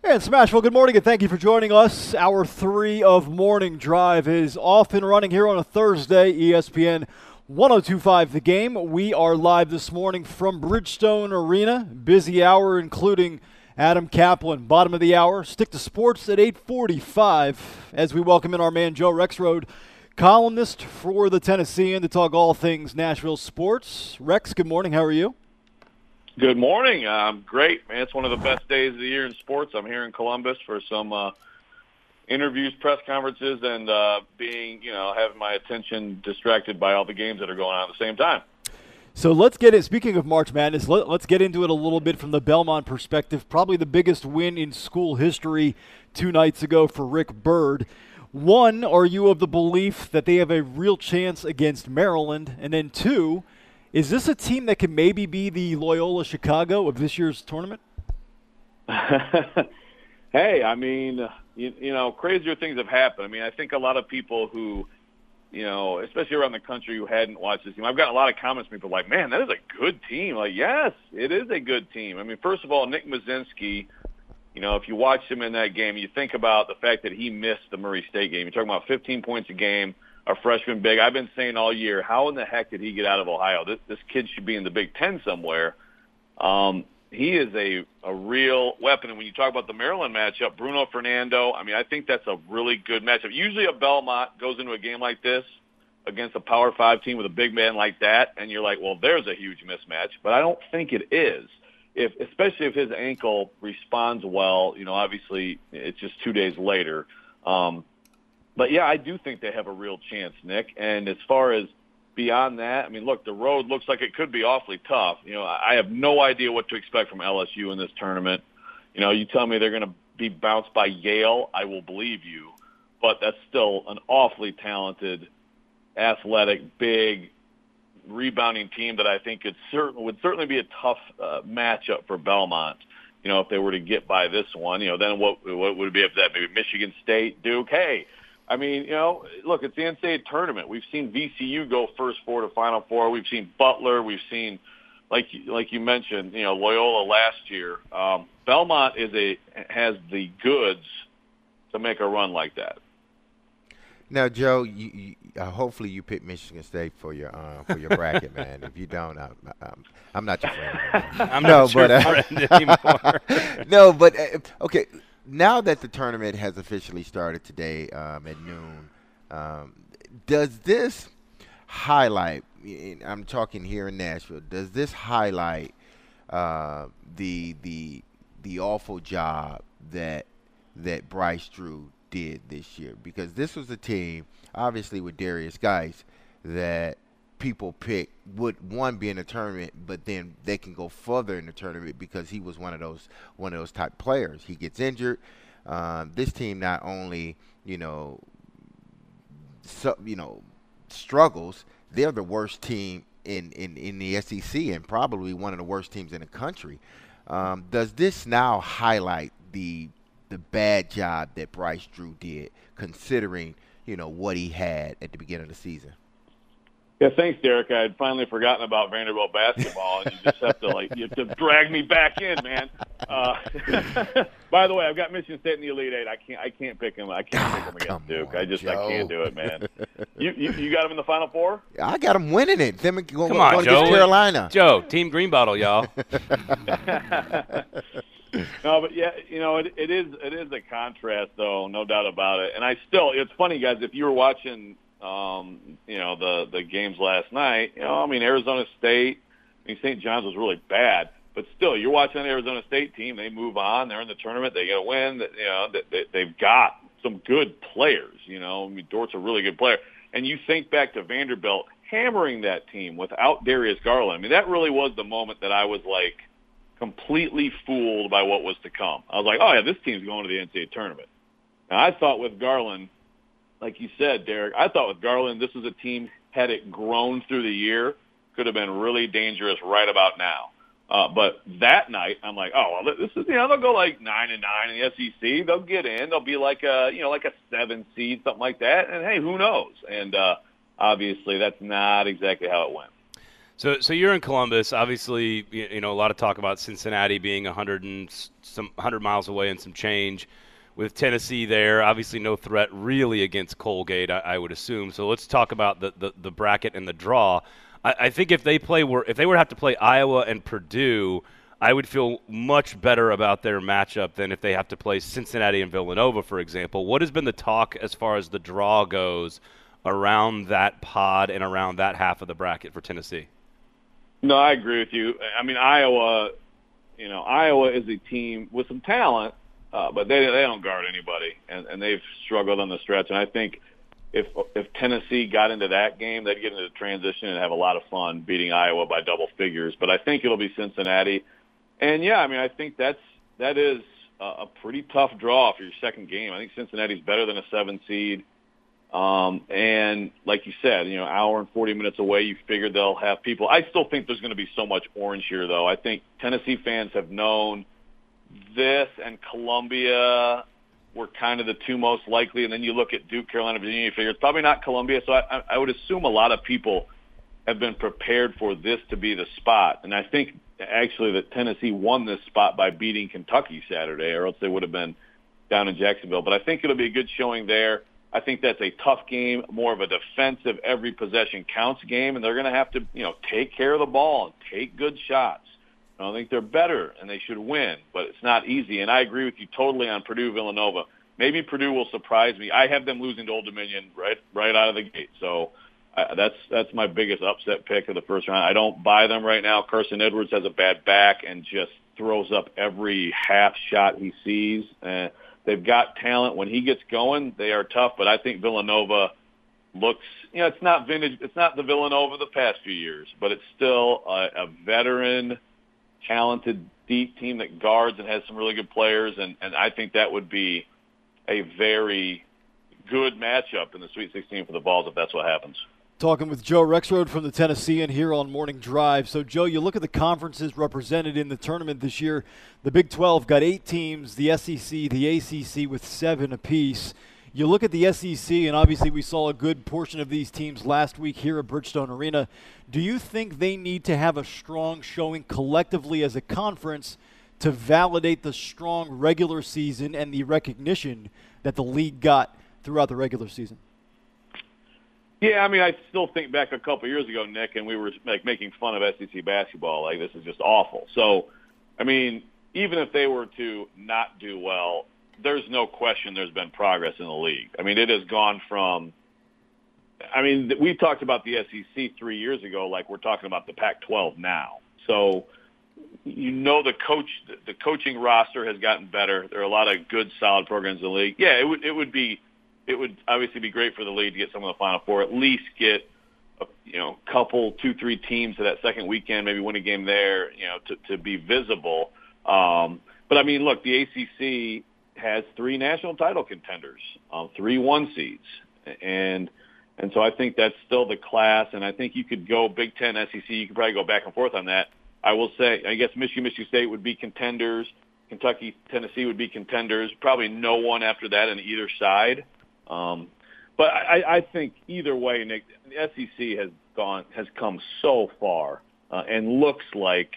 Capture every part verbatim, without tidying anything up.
And Smashville, good morning and thank you for joining us. Hour three of Morning Drive is off and running here on a Thursday, E S P N one oh two point five The Game. We are live this morning from Bridgestone Arena. Busy hour including Adam Kaplan. Bottom of the hour, stick to sports at eight forty-five as we welcome in our man Joe Rexrode, columnist for the Tennessean, to talk all things Nashville sports. Rex, good morning. How are you? Good morning. Um, great, man. It's one of the best days of the year in sports. I'm here in Columbus for some uh, interviews, press conferences, and uh, being, you know, having my attention distracted by all the games that are going on at the same time. So let's get it. Speaking of March Madness, let, let's get into it a little bit from the Belmont perspective. Probably the biggest win in school history two nights ago for Rick Byrd. One, are you of the belief that they have a real chance against Maryland? And then two, is this a team that can maybe be the Loyola Chicago of this year's tournament? Hey, I mean, you, you know, crazier things have happened. I mean, I think a lot of people who, you know, especially around the country who hadn't watched this team, I've gotten a lot of comments from people like, man, that is a good team. Like, yes, it is a good team. I mean, first of all, Nick Mazinski, you know, if you watched him in that game, you think about the fact that he missed the Murray State game. You're talking about fifteen points a game. A freshman big. I've been saying all year, how in the heck did he get out of Ohio? This this kid should be in the Big Ten somewhere. Um, he is a, a real weapon. And when you talk about the Maryland matchup, Bruno Fernando, I mean, I think that's a really good matchup. Usually a Belmont goes into a game like this against a Power Five team with a big man like that, and you're like, well, there's a huge mismatch. But I don't think it is. If especially if his ankle responds well, you know, obviously it's just two days later. Um, But, yeah, I do think they have a real chance, Nick. And as far as beyond that, I mean, look, the road looks like it could be awfully tough. You know, I have no idea what to expect from L S U in this tournament. You know, you tell me they're going to be bounced by Yale, I will believe you. But that's still an awfully talented, athletic, big, rebounding team that I think it certain, would certainly be a tough uh, matchup for Belmont. You know, if they were to get by this one, you know, then what, what would it be if that? Maybe Michigan State, Duke, hey. I mean, you know, look, it's the N C double A tournament. We've seen V C U go first four to Final Four. We've seen Butler. We've seen, like like you mentioned, you know, Loyola last year. Um, Belmont is a has the goods to make a run like that. Now, Joe, you, you, uh, hopefully you pick Michigan State for your uh, for your bracket, man. If you don't, I'm, I'm, I'm not your friend anymore. I'm no, not your but, uh, friend anymore. No, but uh, okay. Now that the tournament has officially started today um, at noon, um, does this highlight, I'm talking here in Nashville, does this highlight uh, the the the awful job that that Bryce Drew did this year? Because this was a team, obviously with Darius Geis, that people pick would one be in the tournament, but then they can go further in the tournament because he was one of those one of those type players. He gets injured. Um, this team not only you know so, you know struggles, they're the worst team in, in, in the S E C and probably one of the worst teams in the country. Um, does this now highlight the the bad job that Bryce Drew did, considering you know what he had at the beginning of the season? Yeah, thanks, Derek. I had finally forgotten about Vanderbilt basketball, and you just have to like you have to drag me back in, man. Uh, by the way, I've got Michigan State in the Elite Eight. I can't, I can't pick them. I can't pick them against Duke. On, I just, Joe. I can't do it, man. You, you, you got them in the Final Four? I got them winning it. Them going, Come on, going Joe. against Carolina. Joe, Team Green Bottle, y'all. No, but yeah, you know, it, it is, it is a contrast, though, no doubt about it. And I still, it's funny, guys. If you were watching. Um, you know, the, the games last night, you know, I mean, Arizona State, I mean, Saint John's was really bad, but still, you're watching an Arizona State team, they move on, they're in the tournament, they get a win, you know, they, they've got some good players, you know, I mean, Dort's a really good player. And you think back to Vanderbilt hammering that team without Darius Garland. I mean, that really was the moment that I was, like, completely fooled by what was to come. I was like, oh, yeah, this team's going to the N C double A tournament. Now, I thought with Garland, like you said, Derek, I thought with Garland, this was a team, had it grown through the year, could have been really dangerous right about now. Uh, but that night, I'm like, oh, well, this is, you know, they'll go like nine and nine in the S E C. They'll get in. They'll be like a, you know, like a seven seed, something like that. And hey, who knows? And uh, obviously, that's not exactly how it went. So, so you're in Columbus. Obviously, you, you know a lot of talk about Cincinnati being a hundred and some hundred miles away and some change. With Tennessee there, obviously no threat really against Colgate, I, I would assume. So let's talk about the, the, the bracket and the draw. I, I think if they play, were if they were to have to play Iowa and Purdue, I would feel much better about their matchup than if they have to play Cincinnati and Villanova, for example. What has been the talk as far as the draw goes around that pod and around that half of the bracket for Tennessee? No, I agree with you. I mean, Iowa, you know, Iowa is a team with some talent, uh, but they they don't guard anybody, and, and they've struggled on the stretch. And I think if if Tennessee got into that game, they'd get into the transition and have a lot of fun beating Iowa by double figures. But I think it'll be Cincinnati. And, yeah, I mean, I think that's that is a pretty tough draw for your second game. I think Cincinnati's better than a seven seed. Um, and like you said, you know, hour and forty minutes away, you figured they'll have people. I still think there's going to be so much orange here, though. I think Tennessee fans have known this and Columbia were kind of the two most likely. And then you look at Duke, Carolina, Virginia, you figure it's probably not Columbia. So I, I would assume a lot of people have been prepared for this to be the spot. And I think actually that Tennessee won this spot by beating Kentucky Saturday, or else they would have been down in Jacksonville. But I think it'll be a good showing there. I think that's a tough game, more of a defensive, every possession counts game, and they're going to have to, you know, take care of the ball and take good shots. I don't think they're better, and they should win, but it's not easy. And I agree with you totally on Purdue Villanova. Maybe Purdue will surprise me. I have them losing to Old Dominion right right out of the gate, so uh, that's that's my biggest upset pick of the first round. I don't buy them right now. Carson Edwards has a bad back and just throws up every half shot he sees. Uh, They've got talent. When he gets going, they are tough. But I think Villanova looks, you know, it's not vintage. It's not the Villanova of the past few years, but it's still a, a veteran, talented, deep team that guards and has some really good players. And, and I think that would be a very good matchup in the Sweet sixteen for the Vols if that's what happens. Talking with Joe Rexrode from the Tennessean here on Morning Drive. So, Joe, you look at the conferences represented in the tournament this year. The Big twelve got eight teams, the S E C, the A C C with seven apiece. You look at the S E C, and obviously we saw a good portion of these teams last week here at Bridgestone Arena. Do you think they need to have a strong showing collectively as a conference to validate the strong regular season and the recognition that the league got throughout the regular season? Yeah, I mean, I still think back a couple of years ago, Nick, and we were like making fun of S E C basketball. Like, this is just awful. So, I mean, even if they were to not do well, there's no question there's been progress in the league. I mean, it has gone from – I mean, we talked about the S E C three years ago like we're talking about the Pac twelve now. So, you know, the coach, the coaching roster has gotten better. There are a lot of good, solid programs in the league. Yeah, it would it would be – it would obviously be great for the league to get some of the Final Four, at least get a you know couple, two, three teams to that second weekend, maybe win a game there, you know, to, to be visible. Um, but I mean, look, the A C C has three national title contenders, um, three one seeds, and and so I think that's still the class. And I think you could go Big Ten, S E C. You could probably go back and forth on that. I will say, I guess Michigan, Michigan State would be contenders. Kentucky, Tennessee would be contenders. Probably no one after that on either side. Um, but I, I think either way, Nick, the S E C has gone has come so far uh, and looks like,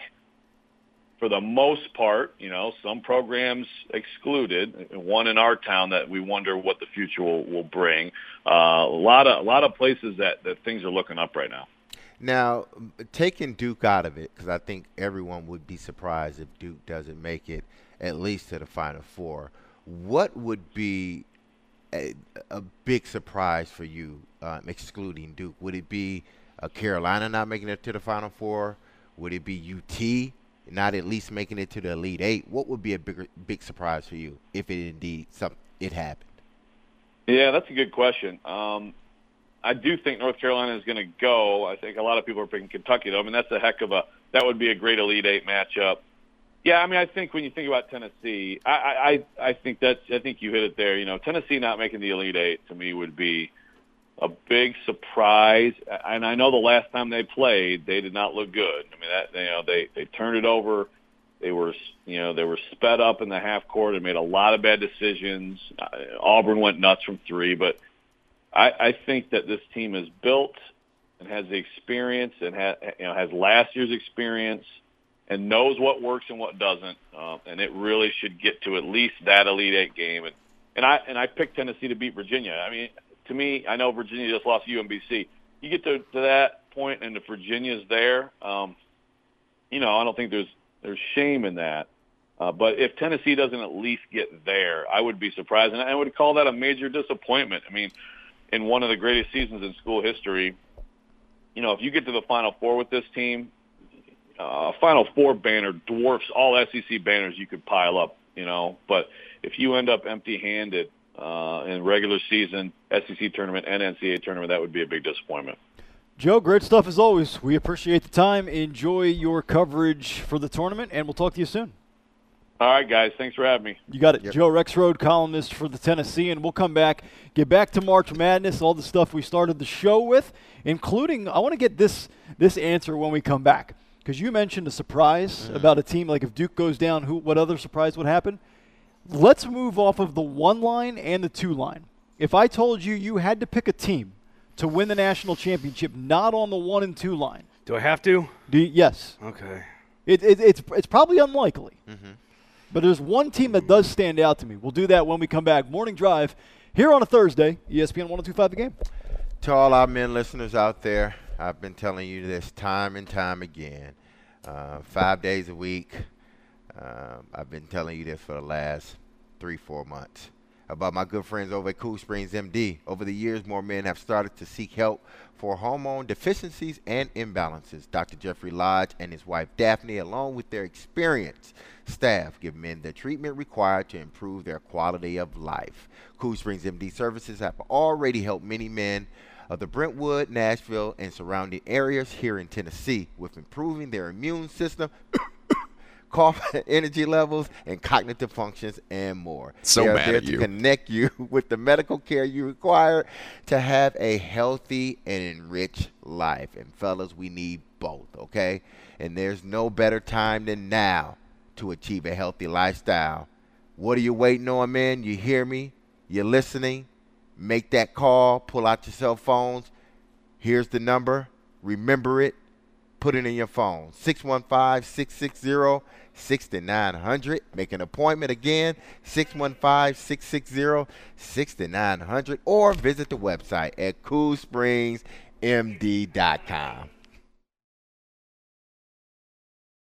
for the most part, you know, some programs excluded, one in our town that we wonder what the future will, will bring. Uh, a lot of a lot of places that, that things are looking up right now. Now, taking Duke out of it, because I think everyone would be surprised if Duke doesn't make it at least to the Final Four. What would be A, a big surprise for you, um, excluding Duke? Would it be uh, Carolina not making it to the Final Four? Would it be U T not at least making it to the Elite Eight? What would be a bigger, big surprise for you if it indeed some, it happened? Yeah, that's a good question. Um, I do think North Carolina is going to go. I think a lot of people are picking Kentucky, though. I mean, that's a heck of a – that would be a great Elite Eight matchup. Yeah, I mean, I think when you think about Tennessee, I, I, I think that's, I think you hit it there. You know, Tennessee not making the Elite Eight to me would be a big surprise. And I know the last time they played, they did not look good. I mean, that you know, they they turned it over. They were, you know, they were sped up in the half court and made a lot of bad decisions. Uh, Auburn went nuts from three, but I, I think that this team is built and has the experience and ha, you know has last year's experience and knows what works and what doesn't, uh, and it really should get to at least that Elite Eight game. And and I and I picked Tennessee to beat Virginia. I mean, to me, I know Virginia just lost to U M B C. You get to, to that point, and if Virginia's there, um, you know, I don't think there's there's shame in that. Uh, but if Tennessee doesn't at least get there, I would be surprised, and I would call that a major disappointment. I mean, in one of the greatest seasons in school history, you know, if you get to the Final Four with this team, uh, Final Four banner dwarfs all S E C banners you could pile up, you know. But if you end up empty-handed uh, in regular season, S E C tournament, and N C double A tournament, that would be a big disappointment. Joe, great stuff as always. We appreciate the time. Enjoy your coverage for the tournament, and we'll talk to you soon. All right, guys. Thanks for having me. You got it. Yep. Joe Rexrode, columnist for the Tennessee, and we'll come back, get back to March Madness, all the stuff we started the show with, including, I want to get this this answer when we come back, because you mentioned a surprise mm. about a team, like if Duke goes down, who what other surprise would happen? Let's move off of the one line and the two line. If I told you you had to pick a team to win the national championship, not on the one and two line. Do I have to? Do you, yes. Okay. It, it, it's it's probably unlikely. Mm-hmm. But there's one team that does stand out to me. We'll do that when we come back. Morning Drive here on a Thursday, E S P N one oh two point five The Game. To all our men listeners out there, I've been telling you this time and time again. Uh, five days a week. Uh, I've been telling you this for the last three, four months. About my good friends over at Cool Springs M D. Over the years, more men have started to seek help for hormone deficiencies and imbalances. Doctor Jeffrey Lodge and his wife Daphne, along with their experienced staff, give men the treatment required to improve their quality of life. Cool Springs M D services have already helped many men of the Brentwood, Nashville, and surrounding areas here in Tennessee with improving their immune system, cough, energy levels, and cognitive functions, and more. So they are mad there at to you. connect you with the medical care you require to have a healthy and enriched life. And fellas, we need both, okay? And there's no better time than now to achieve a healthy lifestyle. What are you waiting on, man? You hear me? You're listening? Make that call. Pull out your cell phones. Here's the number. Remember it. Put it in your phone. six one five, six six zero, six nine zero zero. Make an appointment again. six one five, six six zero, six nine zero zero. Or visit the website at cool springs m d dot com.